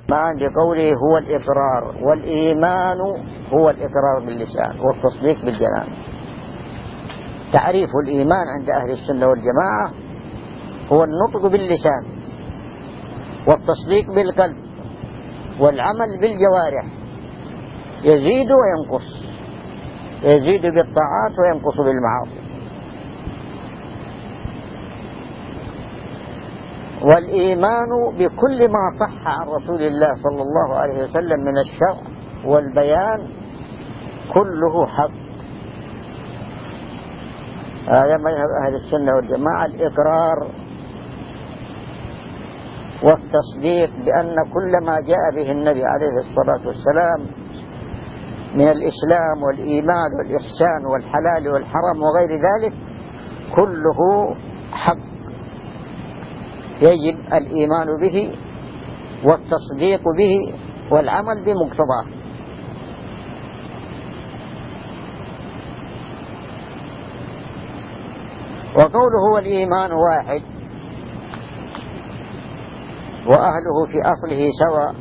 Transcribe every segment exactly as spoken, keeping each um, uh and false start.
الإيمان بقوله هو الإقرار، والإيمان هو الإقرار باللسان والتصديق بالجنان. تعريف الإيمان عند أهل السنة والجماعة هو النطق باللسان والتصديق بالقلب والعمل بالجوارح، يزيد وينقص، يزيد بالطاعات وينقص بالمعاصي. والإيمان بكل ما صح عن رسول الله صلى الله عليه وسلم من الشرع والبيان كله حق. هذا مذهب أهل السنة والجماعة، الإقرار والتصديق بأن كل ما جاء به النبي عليه الصلاة والسلام من الإسلام والإيمان والإحسان والحلال والحرام وغير ذلك كله حق، يجب الإيمان به والتصديق به والعمل بمقتضاه. وقوله والإيمان واحد وأهله في أصله سواء،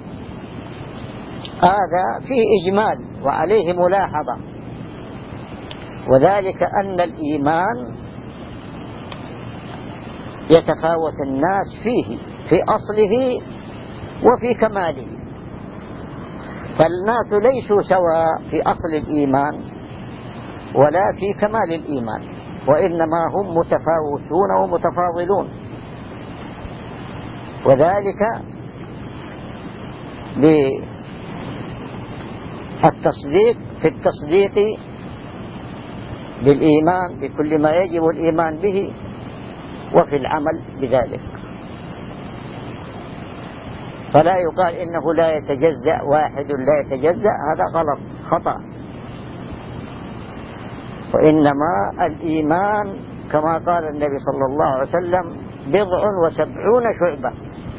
هذا فيه إجمال وعليه ملاحظة، وذلك أن الإيمان يتفاوت الناس فيه في أصله وفي كماله، فالناس ليسوا سواء في أصل الإيمان ولا في كمال الإيمان، وإنما هم متفاوتون ومتفاضلون، وذلك بالتصديق في التصديق بالإيمان بكل ما يجب الإيمان به وفي العمل بذلك. فلا يقال إنه لا يتجزأ، واحد لا يتجزأ، هذا غلط خطأ، وإنما الإيمان كما قال النبي صلى الله عليه وسلم بضع وسبعون شعبة،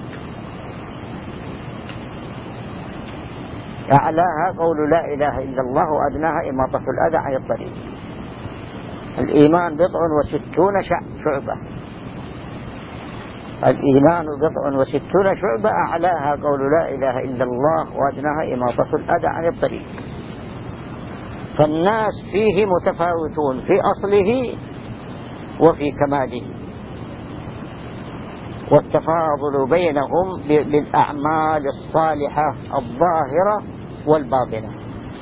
أعلاها قول لا إله إلا الله وأدناها إماطة الأذى عن الطريق. الإيمان بضع وستون شعبة، الإيمان بضع وستون شعبة، أعلاها قول لا إله إلا الله وأدناها إماطة الأذى عن الطريق. فالناس فيه متفاوتون في أصله وفي كماله، والتفاضل بينهم بالأعمال الصالحة الظاهرة والباطنة.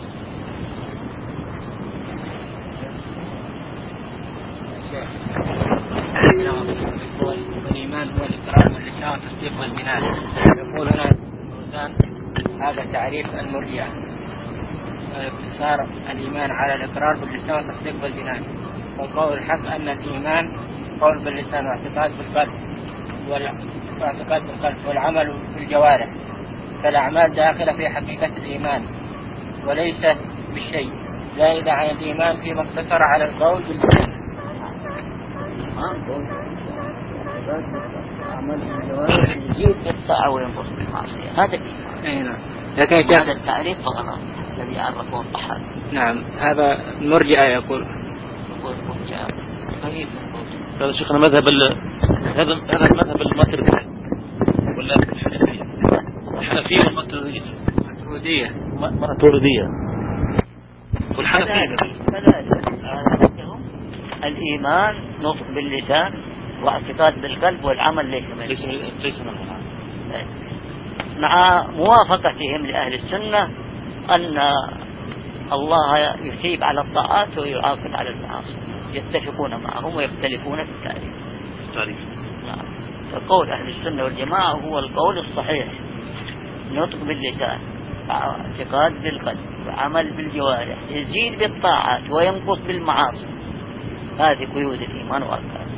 الإيمان هو الإقرار باللسان والتصديق بالجنان. يقول هنا هذا تعريف المرجئة، اختصار الإيمان على الإقرار باللسان والتصديق بالجنان. والقول الحق أن الإيمان قول باللسان واعتقاد بالقلب واعتقاد بالقلب والعمل بالجوارح، فالأعمال داخلة في حقيقة الإيمان وليست بالشيء زائدة عن الإيمان فيما اقتصر على القول باللسان. عمل بالجوارح يزيد بالطاعة وينقص بالمعصية، هذا الإيمان. لكن هذا التعريف فغلط الذي عرفه الطحاوي. نعم، هذا المرجئة يقول. يقول المرجئة قريب من قول. هذا شيخنا مذهب ال... هذا هذا المذهب الماتريدي ولا الحنفية؟ الحنفية والماتريدية. الماتريدية. الماتريدية. والحنفية. عندهم الإيمان نطق باللسان واعتقاد بالقلب والعمل ليس من ليس ليس من مع موافقتهم لأهل السنة أن الله يثيب على الطاعات ويعاقب على المعاصي، يتفقون معهم ويختلفون في التعريف. التعريف. نعم. فقول أهل السنة والجماعة هو القول الصحيح، نطق باللسان، اعتقاد بالقلب، وعمل بالجوارح، يزيد بالطاعات وينقص بالمعاصي. هذه قيود الإيمان وأركانه.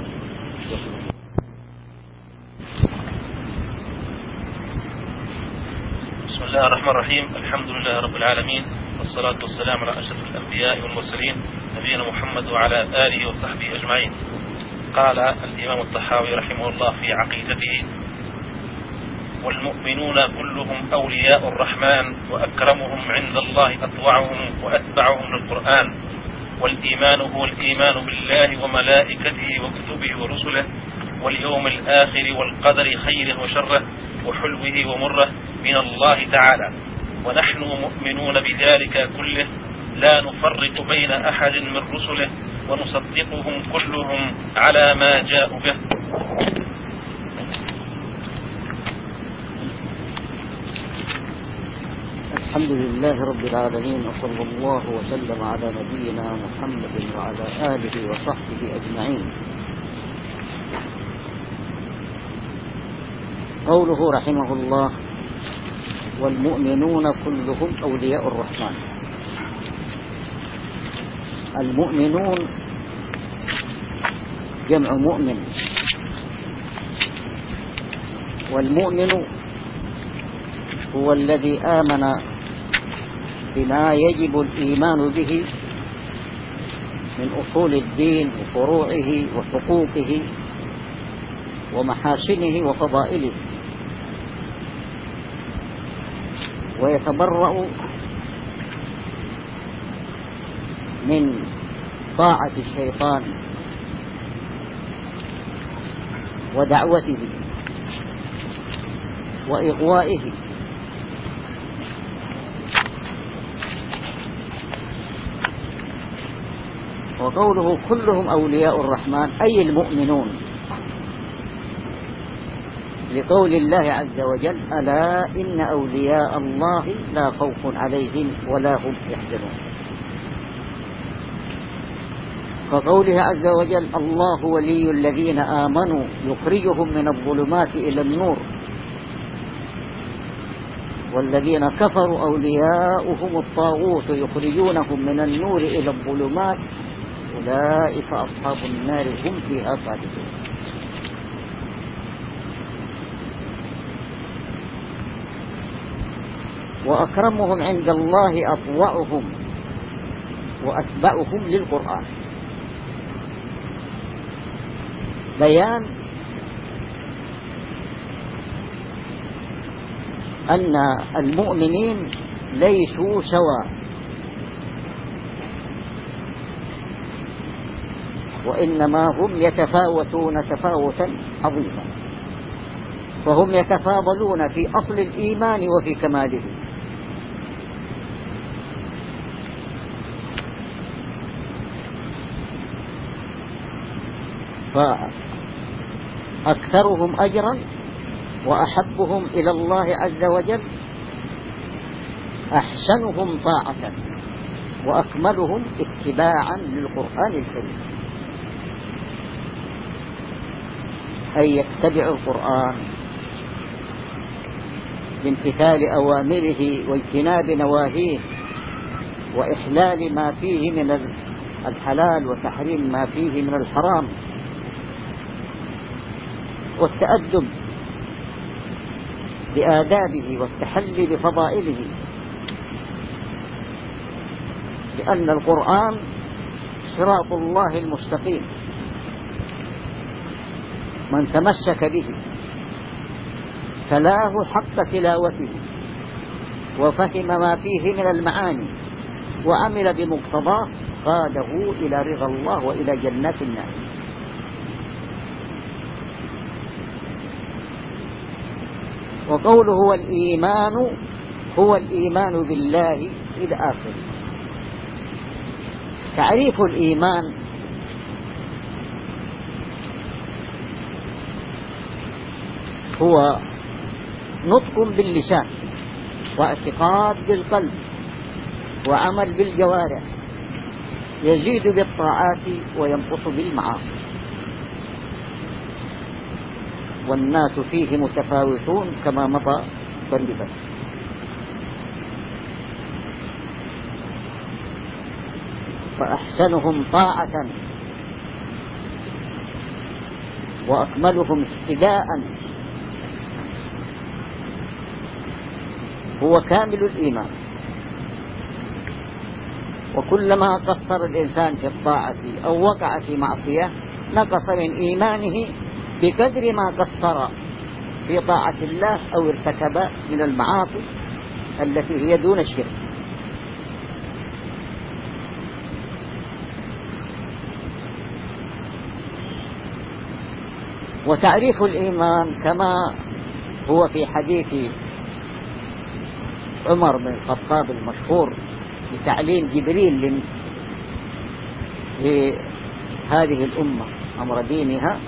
بسم الله الرحمن الرحيم. الحمد لله رب العالمين، والصلاة والسلام على أشرف الأنبياء والمرسلين نبينا محمد وعلى آله وصحبه أجمعين. قال الإمام الطحاوي رحمه الله في عقيدته: والمؤمنون كلهم أولياء الرحمن، وأكرمهم عند الله أطوعهم وأتبعهم للقرآن. والإيمان هو الإيمان بالله وملائكته وكتبه ورسله واليوم الآخر والقدر خيره وشره وحلوه ومره من الله تعالى، ونحن مؤمنون بذلك كله، لا نفرق بين أحد من رسله، ونصدقهم كلهم على ما جاءوا به. الحمد لله رب العالمين، وصلى الله وسلم على نبينا محمد وعلى آله وصحبه أجمعين. قوله رحمه الله: والمؤمنون كلهم أولياء الرحمن. المؤمنون جمع مؤمن، والمؤمن هو الذي آمن بما يجب الإيمان به من أصول الدين وفروعه وحقوقه ومحاسنه وفضائله، ويتبرأ من طاعة الشيطان ودعوته وإغوائه. وقوله كلهم أولياء الرحمن أي المؤمنون، لقول الله عز وجل: ألا إن أولياء الله لا خوف عليهم ولا هم يحزنون. كقوله عز وجل: الله ولي الذين آمنوا يخرجهم من الظلمات إلى النور والذين كفروا أولياؤهم الطاغوت يخرجونهم من النور إلى الظلمات أولئك أصحاب النار هم فيها خالدون. وأكرمهم عند الله أطوعهم وأتبعهم للقرآن، بيان أن المؤمنين ليسوا سواء، وإنما هم يتفاوتون تفاوتا عظيما، فهم يتفاضلون في أصل الإيمان وفي كماله. فأكثرهم أجرا وأحبهم إلى الله عز وجل أحسنهم طاعة وأكملهم اتباعا للقرآن الكريم، أي يتبع القرآن لامتثال أوامره واجتناب نواهيه وإحلال ما فيه من الحلال وتحريم ما فيه من الحرام، والتأدب بآدابه والتحلي بفضائله، لأن القرآن صراط الله المستقيم، من تمسك به تلاه حق تلاوته وفهم ما فيه من المعاني وعمل بمقتضاه قاده إلى رضا الله وإلى جنات النعيم. وقوله هو الإيمان هو الإيمان بالله إلى آخره. تعريف الإيمان: هو نطق باللسان واعتقاد بالقلب وعمل بالجوارح، يزيد بالطاعات وينقص بالمعاصي، والناس فيه متفاوتون كما مضى قريبا. فأحسنهم طاعة وأكملهم اهتداء هو كامل الإيمان. وكلما قصر الإنسان في الطاعة أو وقع في معصية نقص من إيمانه بقدر ما قصر في طاعة الله أو ارتكب من المعاصي التي هي دون الشرك. وتعريف الإيمان كما هو في حديث عمر بن الخطاب المشهور بتعليم جبريل لهذه الأمة أمر دينها: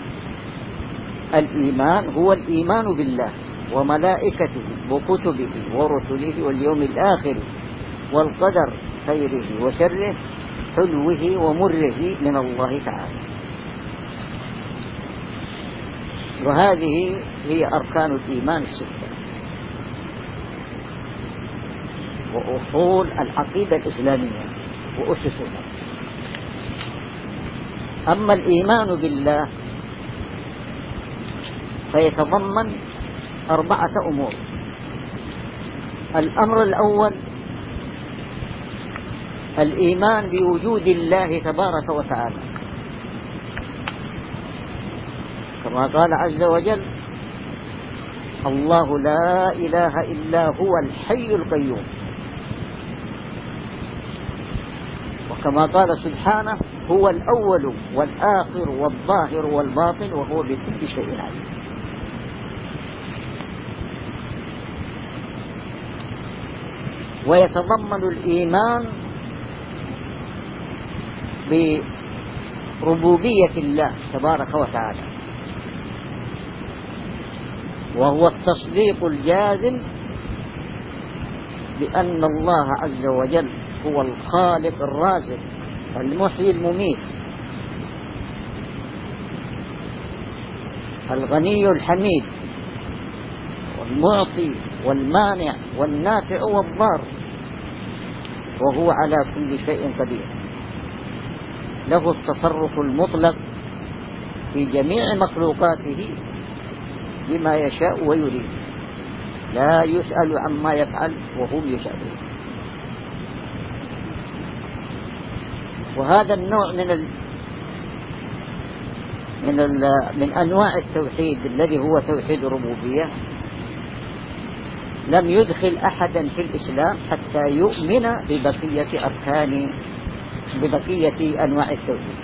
الإيمان هو الإيمان بالله وملائكته وكتبه ورسله واليوم الآخر والقدر خيره وشره حلوه ومره من الله تعالى. وهذه هي أركان الإيمان الستة وأصول العقيدة الإسلامية وأسسها. أما الإيمان بالله فيتضمن أربعة أمور. الأمر الأول الإيمان بوجود الله تبارك وتعالى، كما قال عز وجل: الله لا إله إلا هو الحي القيوم. وكما قال سبحانه: هو الأول والآخر والظاهر والباطن وهو بكل شيء عليم. ويتضمن الإيمان بربوبية الله تبارك وتعالى، وهو التصديق الجازم بأن الله عز وجل هو الخالق الرازق المحيي المميت الغني الحميد والمعطي والمانع والنافع والضار، وهو على كل شيء قدير، له التصرف المطلق في جميع مخلوقاته بما يشاء ويريد، لا يسأل عما يفعل وهم يسألون. وهذا النوع من ال من ال من أنواع التوحيد الذي هو توحيد الربوبية لم يدخل أحدا في الإسلام حتى يؤمن ببقية أركان ببقية أنواع التوحيد،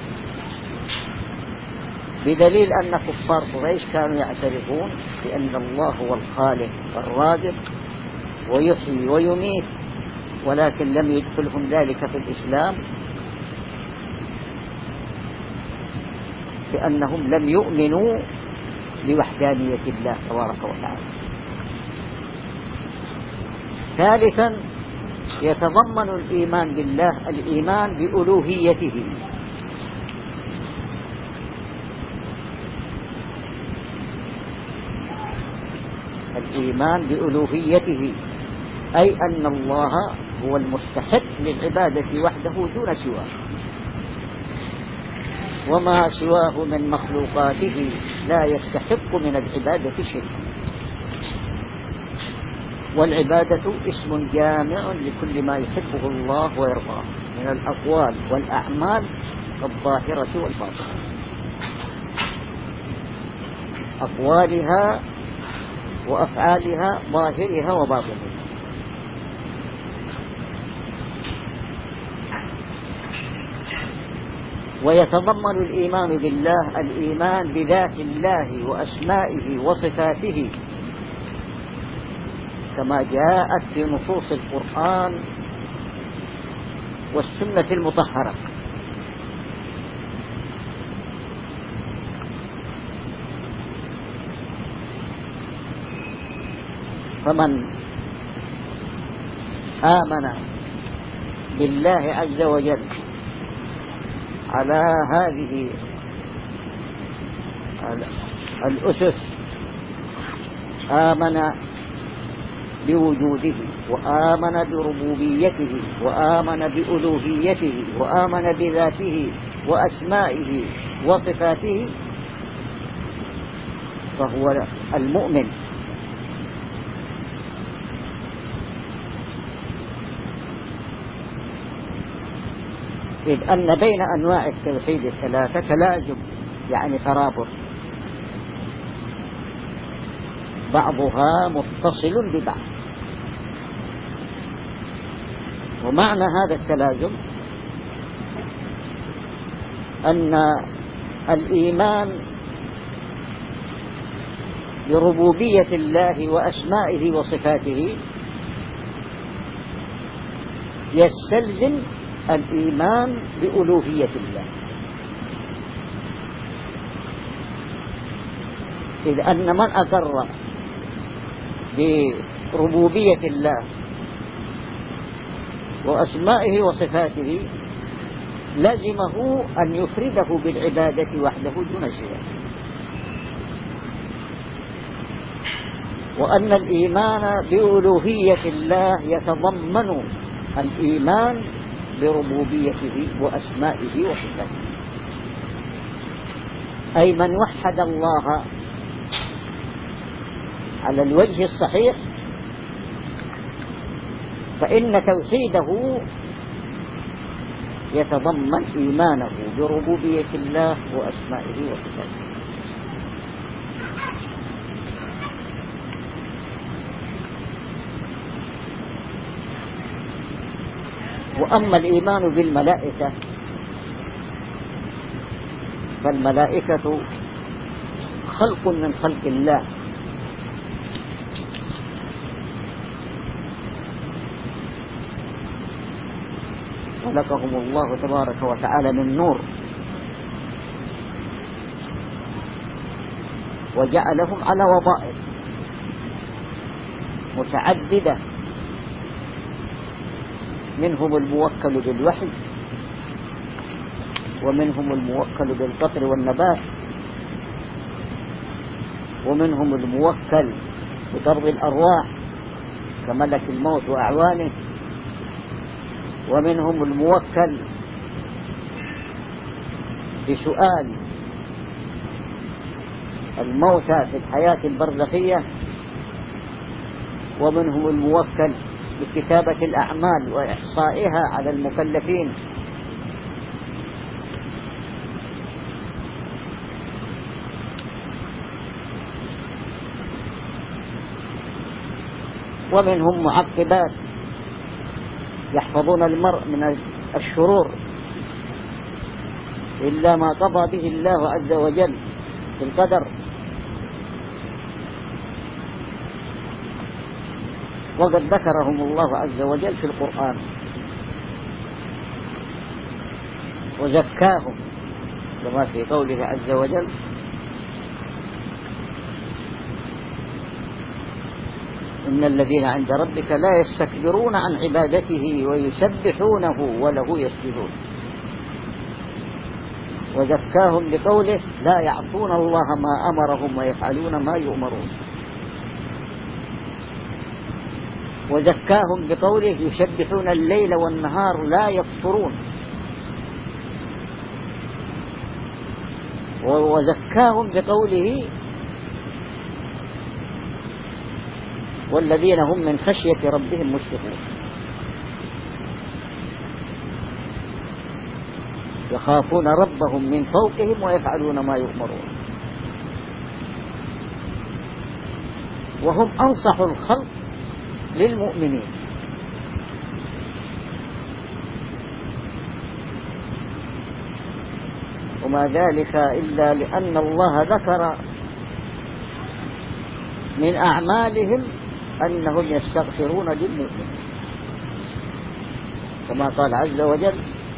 بدليل أن كفار قريش كانوا يعترفون بأن الله هو الخالق الرازق ويحيي ويميت، ولكن لم يدخلهم ذلك في الإسلام لأنهم لم يؤمنوا بوحدانية الله تبارك وتعالى. ثالثا يتضمن الإيمان بالله الإيمان بألوهيته، الإيمان بألوهيته أي أن الله هو المستحق للعبادة وحده دون سواه، وما سواه من مخلوقاته لا يستحق من العبادة شيء. والعبادة اسم جامع لكل ما يحبه الله ويرضاه من الأقوال والأعمال الظاهرة والباطنة، أقوالها وأفعالها ظاهرها وباطنها. ويتضمن الإيمان بالله الإيمان بذات الله وأسمائه وصفاته كما جاءت في نصوص القرآن والسنة المطهرة. فمن آمن بالله عز وجل على هذه الأسس، آمن بوجوده وآمن بربوبيته وآمن بألوهيته وآمن بذاته وأسمائه وصفاته، فهو المؤمن. إذ أن بين أنواع التوحيد الثلاثة تلازم، يعني ترابط، بعضها متصل ببعض. ومعنى هذا التلازم أن الإيمان بربوبية الله وأسمائه وصفاته يستلزم الإيمان بألوهية الله، إذ أن من أقر بربوبية الله وأسمائه وصفاته لزمه أن يفرده بالعبادة وحده دون سواه، وأن الإيمان بألوهية الله يتضمن الإيمان بربوبيته وأسمائه وصفاته، أي من وحد الله على الوجه الصحيح فإن توحيده يتضمن إيمانه بربوبية الله وأسمائه وصفاته. وأما الإيمان بالملائكة فالملائكة خلق من خلق الله، خلقهم الله تبارك وتعالى من نور وجعلهم على وظائف متعددة، منهم الموكل بالوحي، ومنهم الموكل بالقطر والنبات، ومنهم الموكل بطرد الأرواح كملك الموت وأعوانه، ومنهم الموكل بسؤال الموتى في الحياة البرزخية، ومنهم الموكل بكتابة الأعمال وإحصائها على المكلفين، ومنهم معقبات يحفظون المرء من الشرور إلا ما قضى به الله عز وجل في القدر. وقد ذكرهم الله عز وجل في القرآن وزكاهم كما في قوله عز وجل: إن الذين عند ربك لا يستكبرون عن عبادته ويسبحونه وله يسجدون. وزكاهم بقوله: لا يعصون الله ما أمرهم ويفعلون ما يؤمرون. وزكاهم بقوله: يسبحون الليل والنهار لا يفترون. وزكاهم بقوله: والذين هم من خشية ربهم مشفقون. يخافون ربهم من فوقهم ويفعلون ما يؤمرون. وهم أنصح الخلق للمؤمنين. وما ذلك إلا لأن الله ذكر من أعمالهم أنهم يستغفرون للمؤمنين، كما قال عز وجل: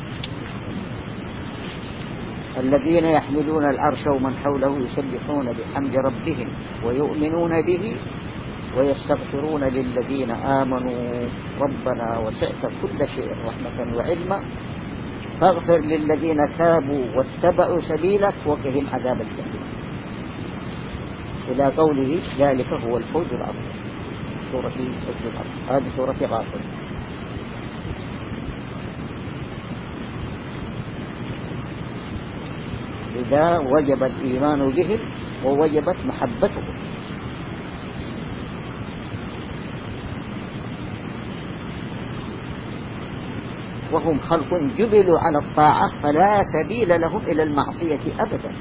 الذين يحملون العرش ومن حوله يسبحون بحمد ربهم ويؤمنون به ويستغفرون للذين آمنوا ربنا وسعت كل شيء رحمة وعلما فاغفر للذين تابوا واتبعوا سبيلك وقهم عذاب الجحيم، إلى قوله: ذلك هو الفوز العظيم. سورة هذه سورة غافر. إذا وجب الإيمان بهم ووجبت محبتهم. وهم خلق جبلوا على الطاعة فلا سبيل لهم إلى المعصية أبدا،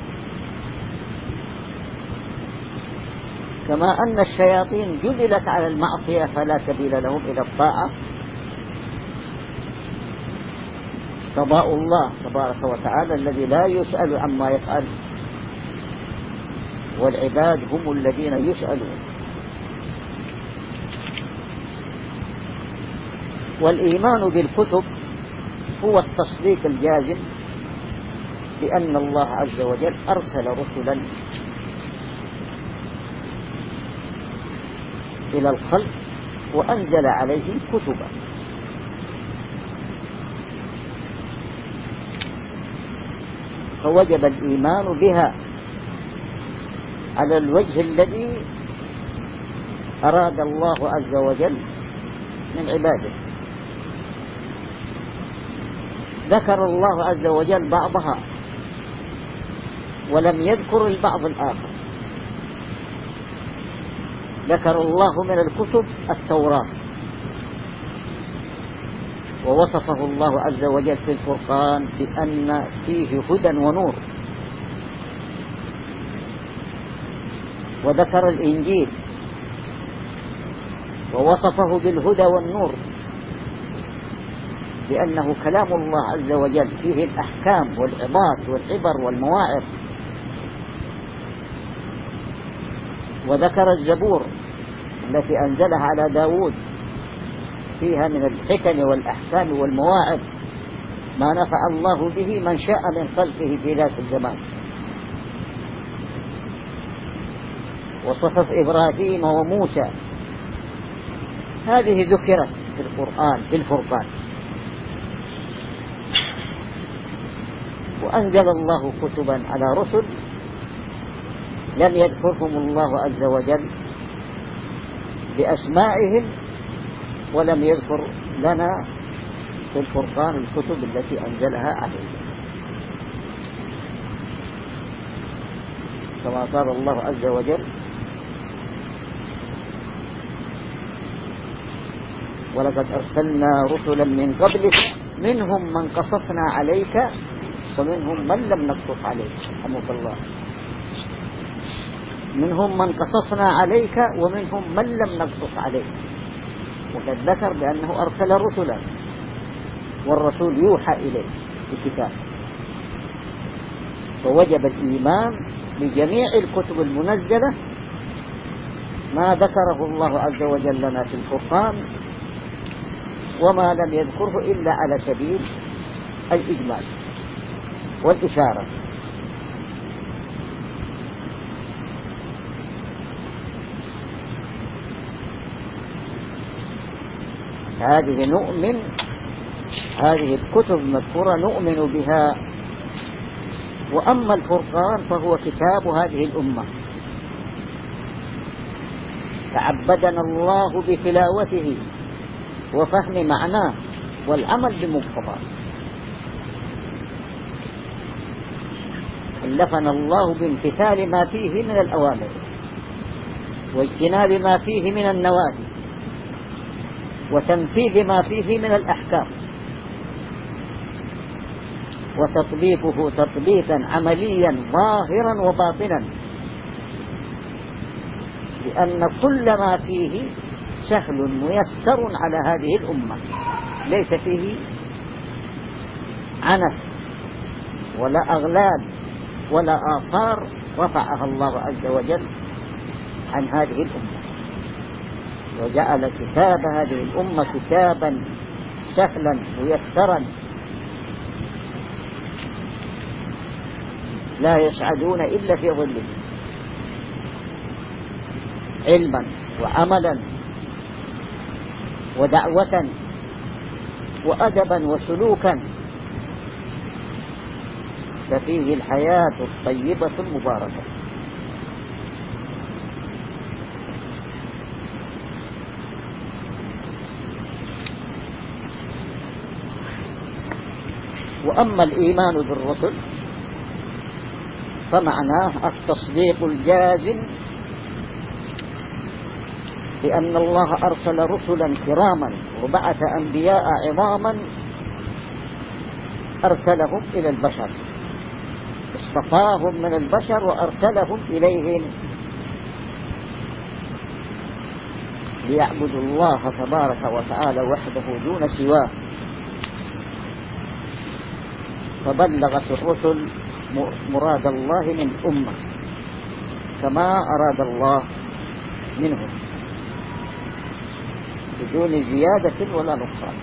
كما أن الشياطين جبلت على المعصية فلا سبيل لهم إلى الطاعة. قضاء الله تبارك وتعالى الذي لا يسأل عما يفعل والعباد هم الذين يسألون. والإيمان بالكتب هو التصديق الجازم بأن الله عز وجل أرسل رسلا إلى الخلق وأنزل عليهم كتبا، فوجب الإيمان بها على الوجه الذي أراد الله عز وجل من عباده. ذكر الله عز وجل بعضها ولم يذكر البعض الآخر. ذكر الله من الكتب التوراة، ووصفه الله عز وجل في الفرقان بأن فيه هدى ونور. وذكر الإنجيل ووصفه بالهدى والنور بأنه كلام الله عز وجل فيه الأحكام والعظات والعبر والمواعظ. وذكر الزبور التي أنزلها على داود فيها من الحكم والأحكام والمواعظ ما نفع الله به من شاء من خلقه في ذات الزمان. وصفف إبراهيم وموسى هذه ذكرت في القرآن في الفرقان. وأنزل الله كتبا على رسل لم يذكرهم الله عز وجل بأسمائهم، ولم يذكر لنا في الفرقان الكتب التي أنزلها عليهم، كما قال الله عز وجل: ولقد أرسلنا رسلا من قبلك منهم من قصصنا عليك ومنهم من لم نقصص عليك. رحمك الله. منهم من قصصنا عليك ومنهم من لم نقصص عليك. وقد ذكر بأنه أرسل رسلا، والرسول يوحى إليه بكتاب. فوجب الإيمان بجميع الكتب المنزلة ما ذكره الله عز وجل لنا في القرآن، وما لم يذكره إلا على سبيل الإجمال والإشارة. هذه نؤمن هذه الكتب المذكورة نؤمن بها. وأما الفرقان فهو كتاب هذه الأمة، تعبدنا الله بتلاوته وفهم معناه والعمل بمقتضاه. كلفنا الله بامتثال ما فيه من الأوامر واجتناب ما فيه من النواهي وتنفيذ ما فيه من الأحكام، وتطبيقه تطبيقا عمليا ظاهرا وباطنا، لأن كل ما فيه سهل ميسر على هذه الأمة، ليس فيه عنف ولا أغلال ولا آثار رفعها الله عز وجل عن هذه الأمة، وجعل كتاب هذه الأمة كتابا سهلا ميسرا لا يسعدون إلا في ظله، علما وعملا ودعوة وأدبا وسلوكا، ففيه الحياة الطيبة المباركة. وأما الإيمان بالرسل فمعناه التصديق الجازم بأن الله أرسل رسلا كراما وبعث أنبياء عظاما أرسلهم إلى البشر، اصطفاهم من البشر وأرسلهم إليهم ليعبدوا الله تبارك وتعالى وحده دون سواه. فبلغت الرسل مراد الله من أمة، كما أراد الله منهم بدون زيادة ولا نقصان.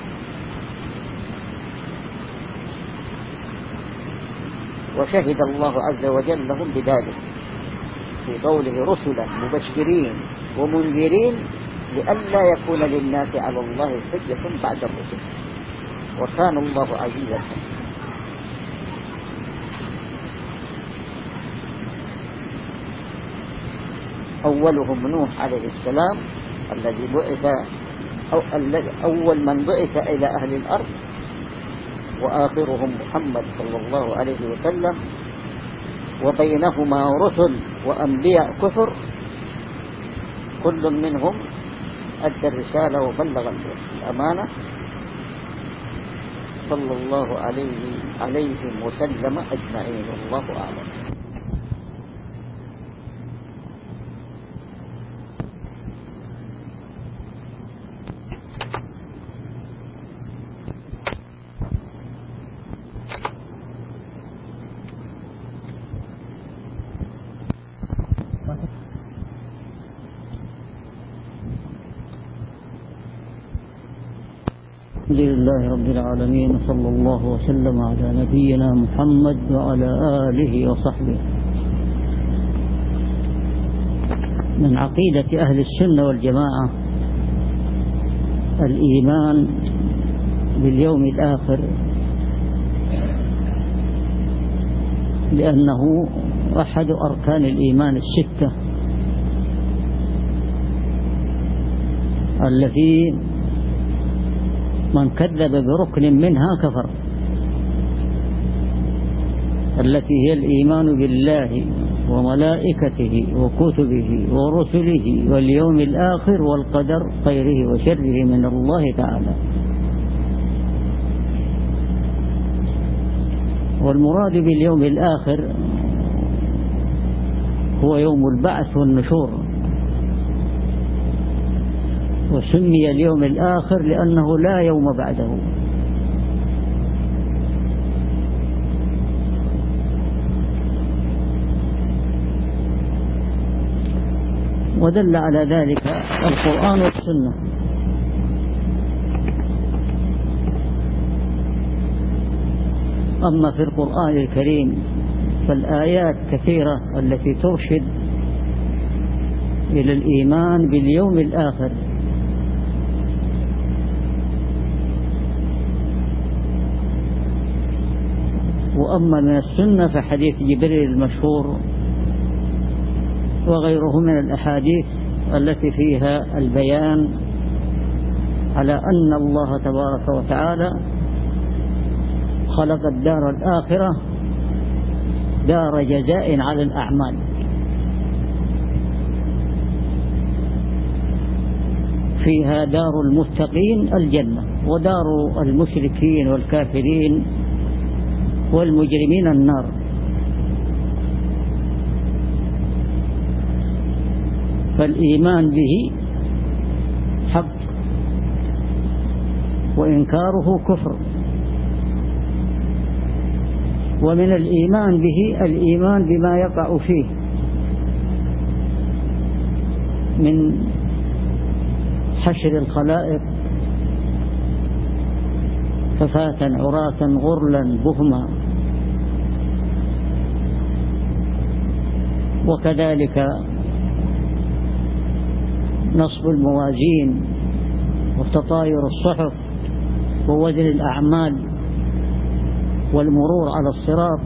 وشهد الله عز وجل لهم بذلك في قوله رسلا مبشرين ومنذرين لئلا يكون للناس على الله حجة بعد الرسل وكان الله عزيزا حكيما. أولهم نوح عليه السلام الذي بعث أو أول من بعث إلى أهل الأرض، وآخرهم محمد صلى الله عليه وسلم، وبينهما رسل وأنبياء كثر كل منهم أدى الرسالة وبلغ الأمانة صلى الله عليه عليهم وسلم أجمعين. والله أعلم. الحمد لله رب العالمين، صلى الله وسلم على نبينا محمد وعلى آله وصحبه. من عقيدة أهل السنة والجماعة الإيمان باليوم الآخر، لأنه أحد أركان الإيمان الستة التي من كذب بركن منها كفر، التي هي الإيمان بالله وملائكته وكتبه ورسله واليوم الآخر والقدر خيره وشره من الله تعالى. والمراد باليوم الآخر هو يوم البعث والنشور، وسمي اليوم الآخر لأنه لا يوم بعده. ودل على ذلك القرآن والسنة. أما في القرآن الكريم فالآيات كثيرة التي ترشد إلى الإيمان باليوم الآخر، وأما من السنة فحديث جبريل المشهور وغيره من الأحاديث التي فيها البيان على أن الله تبارك وتعالى خلق الدار الآخرة دار جزاء على الأعمال، فيها دار المتقين الجنة، ودار المشركين والكافرين والمجرمين النار. فالإيمان به حق وإنكاره كفر. ومن الإيمان به الإيمان بما يقع فيه من حشر الخلائق كفاة عراة غرلا بهما، وكذلك نصب الموازين وتطاير الصحف ووزن الأعمال والمرور على الصراط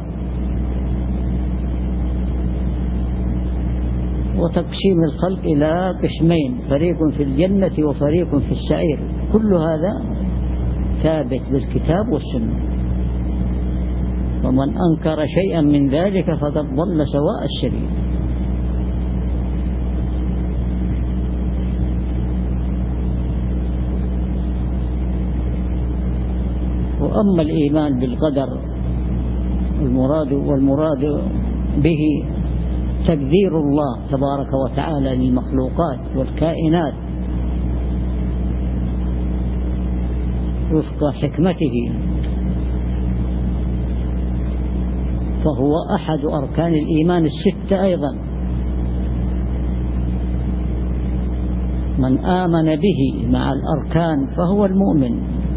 وتقسيم الخلق إلى قسمين، فريق في الجنة وفريق في السعير. كل هذا ثابت بالكتاب والسنة، ومن أنكر شيئا من ذلك فقد ضل سواء السبيل. وأما الإيمان بالقدر المراد والمراد به تقدير الله تبارك وتعالى للمخلوقات والكائنات وفق حكمته، فهو أحد أركان الإيمان الستة أيضا، من آمن به مع الأركان فهو المؤمن،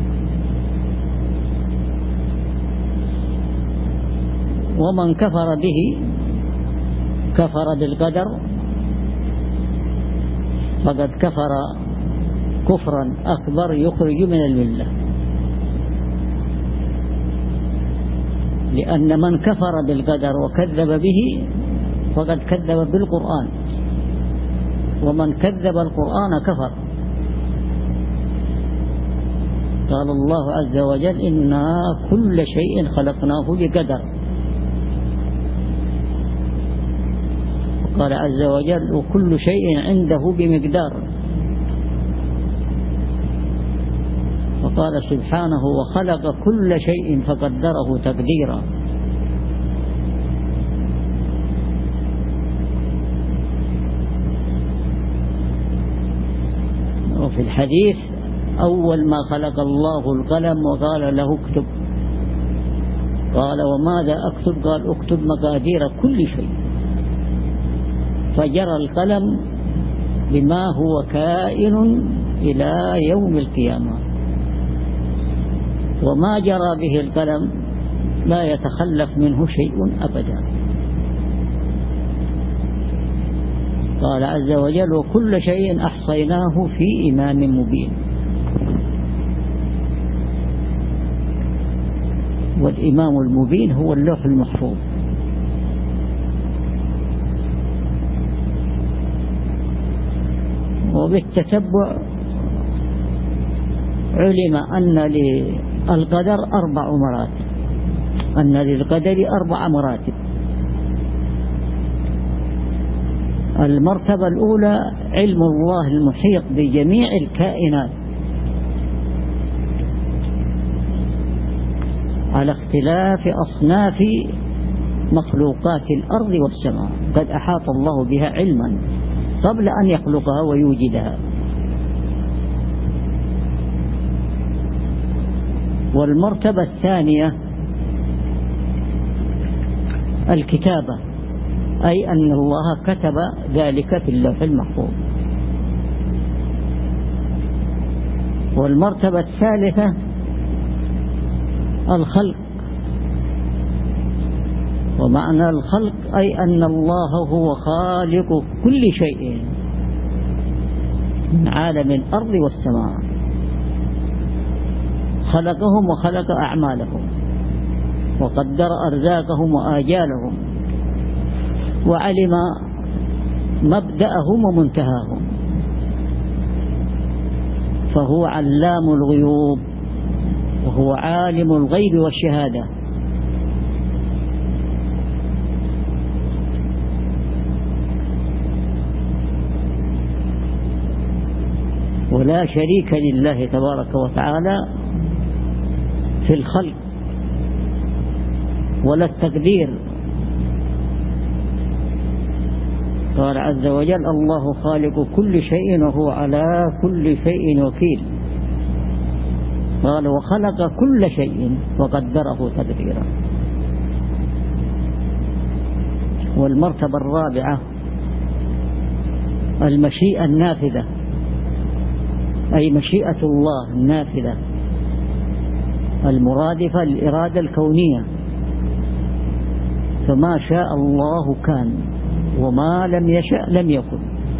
ومن كفر به كفر بالقدر فقد كفر كفرا أكبر يخرج من الملة، لأن من كفر بالقدر وكذب به فقد كذب بالقرآن، ومن كذب القرآن كفر. قال الله عز وجل إنا كل شيء خلقناه بقدر، قال عز وجل وكل شيء عنده بمقدار، وقال سبحانه وخلق كل شيء فقدره تقديرا. وفي الحديث أول ما خلق الله القلم وقال له اكتب، قال وماذا أكتب؟ قال اكتب مقادير كل شيء، فجرى القلم بما هو كائن إلى يوم القيامة، وما جرى به القلم لا يتخلف منه شيء أبدا. قال عز وجل وكل شيء أحصيناه في إمام مبين. والإمام المبين هو اللوح المحفوظ. وبالتتبع علم أن للقدر أربع مراتب، أن للقدر أربع مراتب. المرتبة الأولى علم الله المحيط بجميع الكائنات على اختلاف أصناف مخلوقات الأرض والسماء، قد أحاط الله بها علما قبل أن يخلقها ويوجدها. والمرتبة الثانية الكتابة، أي أن الله كتب ذلك في اللوح المحفوظ. والمرتبة الثالثة الخلق، ومعنى الخلق أي أن الله هو خالق كل شيء من عالم الأرض والسماء، خلقهم وخلق أعمالهم وقدر أرزاقهم وآجالهم وعلم مبدأهم ومنتهاهم، فهو علام الغيوب وهو عالم الغيب والشهادة. ولا شريك لله تبارك وتعالى في الخلق ولا التقدير. قال عز وجل الله خالق كل شيء وهو على كل شيء وكيل. قال وخلق كل شيء وقدره تقديرا. والمرتبة الرابعة المشيئة النافذة، أي مشيئة الله النافذة المرادفة للإرادة الكونية، فما شاء الله كان وما لم يشأ لم يكن.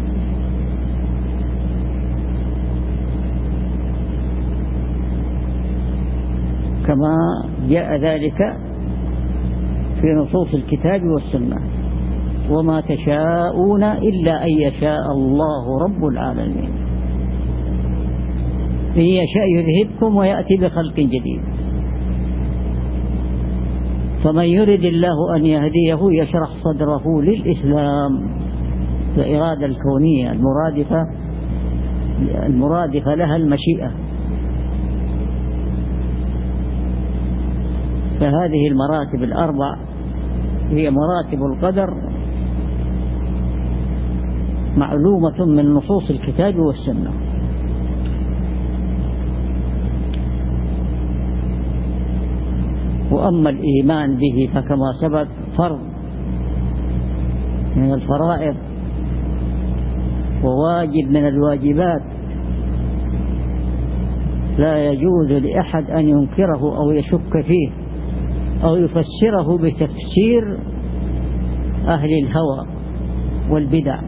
كما جاء ذلك في نصوص الكتاب والسنة وما تشاءون إلا أن يشاء الله رب العالمين. إن يشاء يذهبكم ويأتي بخلق جديد. فمن يرد الله أن يهديه يشرح صدره للإسلام، الإرادة الكونية المرادفة المرادفة لها المشيئة. فهذه المراتب الأربع هي مراتب القدر معلومة من نصوص الكتاب والسنة. وأما الإيمان به فكما سبق فرض من الفرائض، وواجب من الواجبات لا يجوز لأحد أن ينكره أو يشك فيه أو يفسره بتفسير أهل الهوى والبدع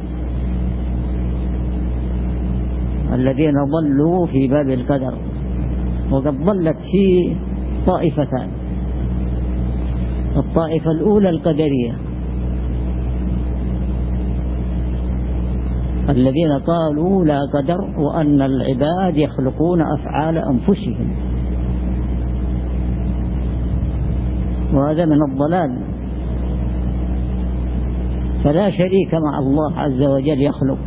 الذين ضلوا في باب القدر. وقد ضلت فيه طائفتان: الطائفة الأولى القدرية الذين قالوا لا قدر، وأن العباد يخلقون أفعال أنفسهم، وهذا من الضلال. فلا شريك مع الله عز وجل يخلق،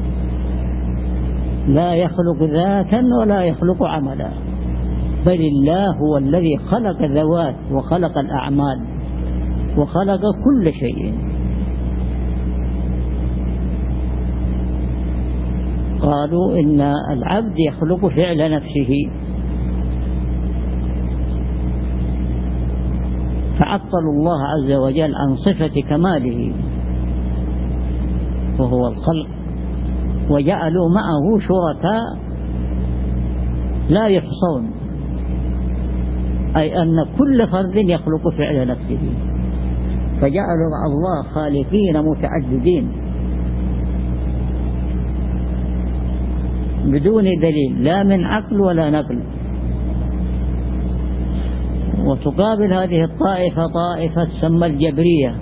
لا يخلق ذاتا ولا يخلق عملا، بل الله هو الذي خلق الذوات وخلق الأعمال وخلق كل شيء. قالوا إن العبد يخلق فعل نفسه، فعطلوا الله عز وجل عن صفة كماله وهو الخلق، وجعلوا معه شركاء لا يحصون، أي أن كل فرد يخلق فعل نفسه، فجعلوا مع الله خالقين متعددين بدون دليل لا من عقل ولا نقل. وتقابل هذه الطائفة طائفة تسمى الجبرية،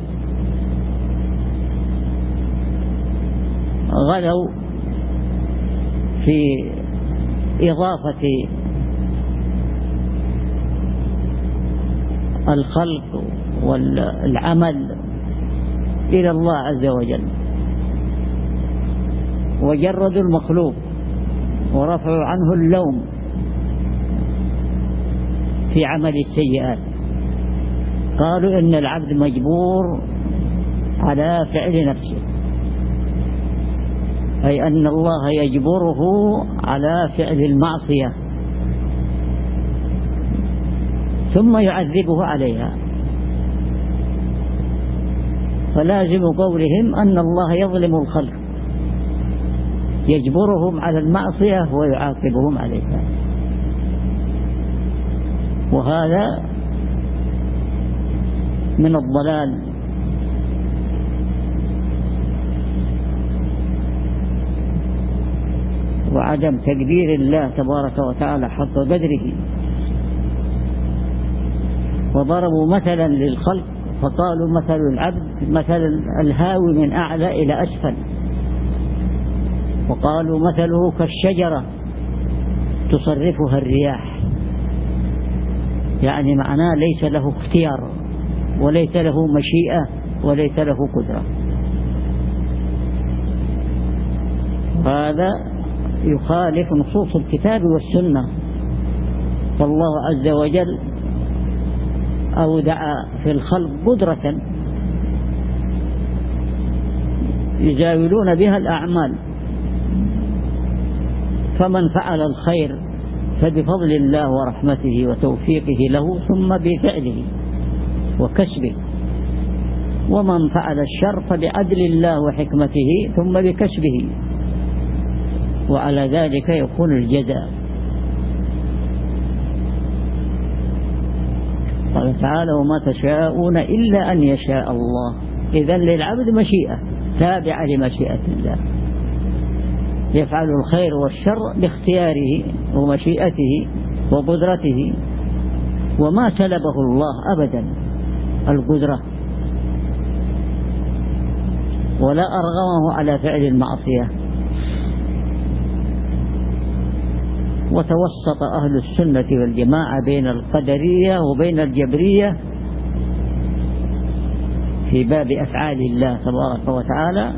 غلوا في إضافة الخلق والعمل إلى الله عز وجل، وجردوا المخلوق ورفعوا عنه اللوم في عمل السيئات. قالوا إن العبد مجبور على فعل نفسه، أي أن الله يجبره على فعل المعصية ثم يعذبه عليها. فلازم قولهم أن الله يظلم الخلق، يجبرهم على المعصية ويعاقبهم عليها، وهذا من الضلال. وعدم تقدير الله تبارك وتعالى حق قدره. وضربوا مثلا للخلق فقالوا مثل العبد مثل الهاوي من أعلى إلى أسفل، وقالوا مثله كالشجرة تصرفها الرياح، يعني معناه ليس له اختيار وليس له مشيئة وليس له قدرة. هذا يخالف نصوص الكتاب والسنة. فالله عز وجل أودع في الخلق قدرة يزاولون بها الأعمال، فمن فعل الخير فبفضل الله ورحمته وتوفيقه له ثم بفعله وكسبه، ومن فعل الشر فبعدل الله وحكمته ثم بكسبه، وعلى ذلك يكون الجزاء. قال تعالى: وما تشاءون إلا أن يشاء الله. إذن للعبد مشيئة تابعة لمشيئة الله، يفعل الخير والشر باختياره ومشيئته وقدرته، وما سلبه الله أبدا القدرة ولا أرغمه على فعل المعصية. وتوسط أهل السنة والجماعة بين القدرية وبين الجبرية في باب أفعال الله تبارك وتعالى،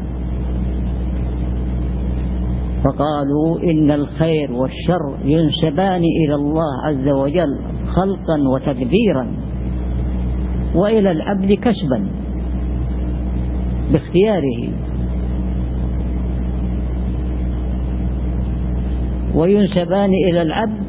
فقالوا إن الخير والشر ينسبان إلى الله عز وجل خلقا وتقديرا، وإلى العبد كسبا باختياره، وينسبان إلى العبد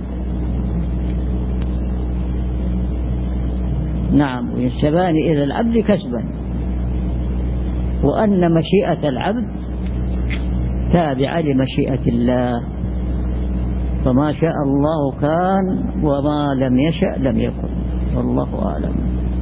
نعم وينسبان إلى العبد كسبا، وأن مشيئة العبد تابعة لمشيئة الله، فما شاء الله كان وما لم يشأ لم يكن، والله أعلم.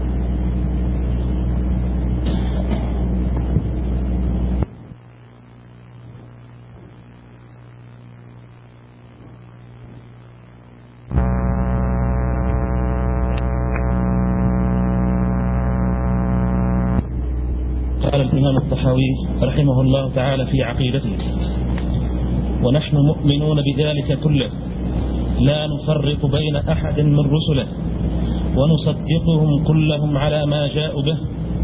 قال الإمام الطحاوي رحمه الله تعالى في عقيدته: ونحن مؤمنون بذلك كله لا نفرق بين أحد من رسله ونصدقهم كلهم على ما جاءوا به،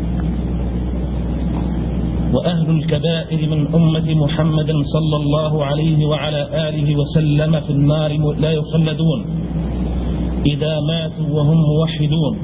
وأهل الكبائر من أمة محمد صلى الله عليه وعلى آله وسلم في النار لا يخلدون إذا ماتوا وهم موحدون.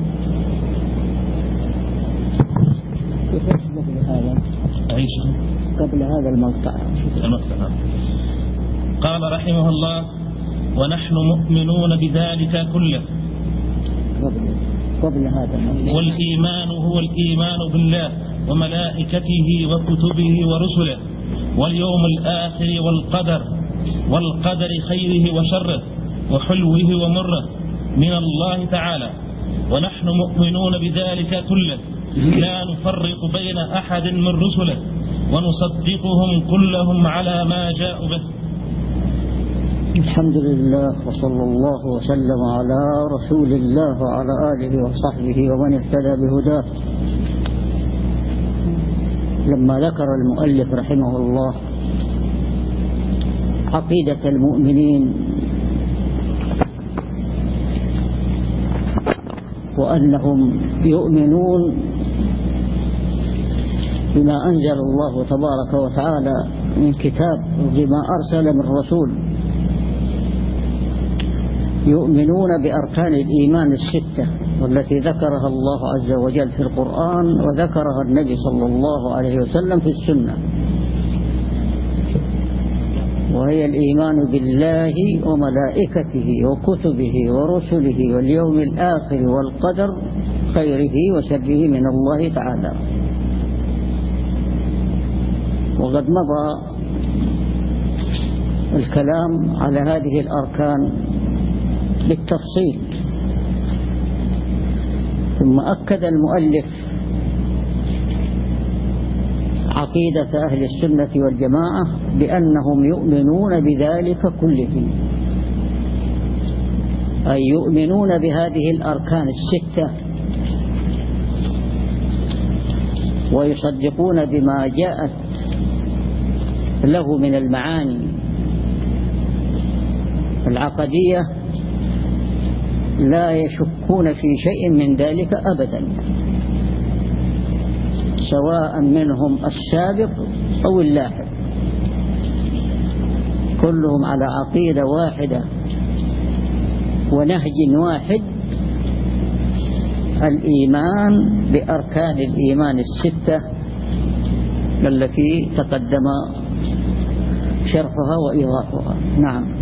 قبل هذا أعيش قبل هذا المقطع المقطع قال رحمه الله: ونحن مؤمنون بذلك كله. قبل, قبل هذا المقطع. والإيمان هو الإيمان بالله وملائكته وكتبه ورسله واليوم الآخر والقدر والقدر خيره وشره وحلوه ومره من الله تعالى. ونحن مؤمنون بذلك كله لا نفرق بين أحد من رسله ونصدقهم كلهم على ما جاءوا به. الحمد لله، وصلى الله وسلم على رسول الله وعلى آله وصحبه ومن اهتدى بهداه. لما ذكر المؤلف رحمه الله عقيدة المؤمنين وأنهم يؤمنون بما أنزل الله تبارك وتعالى من كتاب وبما أرسل من رسول، يؤمنون بأركان الإيمان الستة والتي ذكرها الله عز وجل في القرآن وذكرها النبي صلى الله عليه وسلم في السنة، وهي الإيمان بالله وملائكته وكتبه ورسله واليوم الآخر والقدر خيره وشره من الله تعالى. وقد مضى الكلام على هذه الأركان بالتفصيل، ثم أكد المؤلف عقيدة أهل السنة والجماعة بأنهم يؤمنون بذلك كله، أي يؤمنون بهذه الأركان الستة ويصدقون بما جاءت له من المعاني العقدية، لا يشكون في شيء من ذلك أبدا، سواء منهم السابق أو اللاحق، كلهم على عقيدة واحدة ونهج واحد: الإيمان بأركان الإيمان الستة التي تقدم شرحها وإيضاحها. نعم.